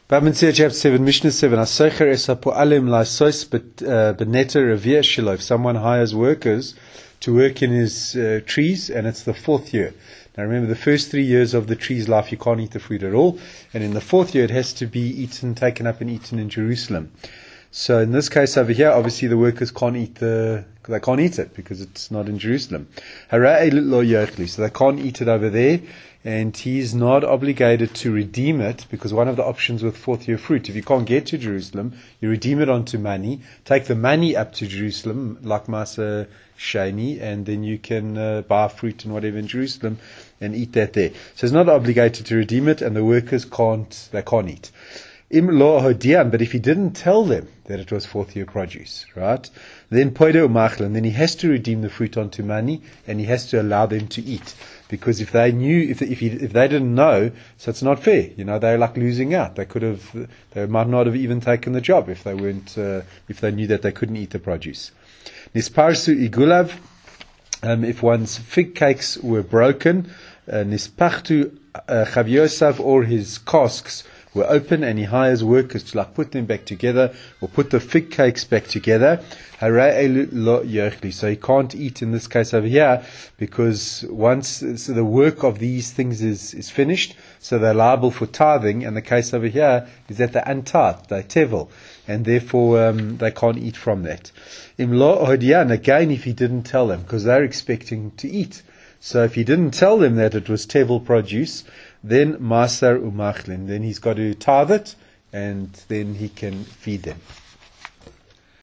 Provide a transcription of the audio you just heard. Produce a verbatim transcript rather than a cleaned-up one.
Bab Metzia chapter seven, Mishnah seven. Asocher es hapo'alim la'sos beneta revir shelo. If someone hires workers to work in his uh, trees, and it's the fourth year. Now remember, the first three years of the tree's life, you can't eat the fruit at all. And in the fourth year, it has to be eaten, taken up and eaten in Jerusalem. So in this case over here, obviously the workers can't eat the, they can't eat it because it's not in Jerusalem. So they can't eat it over there. And he's not obligated to redeem it, because one of the options with fourth year fruit, if you can't get to Jerusalem, you redeem it onto money, take the money up to Jerusalem, like Masa Shani, and then you can uh, buy fruit and whatever in Jerusalem and eat that there. So he's not obligated to redeem it, and the workers can't, they can't eat. Im lo hodiam, but if he didn't tell them that it was fourth year produce, right? Then poide umachlan, then he has to redeem the fruit onto money, and he has to allow them to eat. Because if they knew, if if, he, if they didn't know, so it's not fair. You know, they're like losing out. They could have, they might not have even taken the job if they weren't, uh, if they knew that they couldn't eat the produce. Nisparsu igulav, um, if one's fig cakes were broken, uh, nispachtu chavyosav, or his casks were open, and he hires workers to like put them back together or put the fig cakes back together. So he can't eat in this case over here, because once so the work of these things is, is finished, so they're liable for tithing. And the case over here is that they're untithed, they're tevel, and therefore um, they can't eat from that. Imlo hodian, again, if he didn't tell them, because they're expecting to eat. So if he didn't tell them that it was tevel produce, then masar umachlin, then he's got to tithe it, and then he can feed them.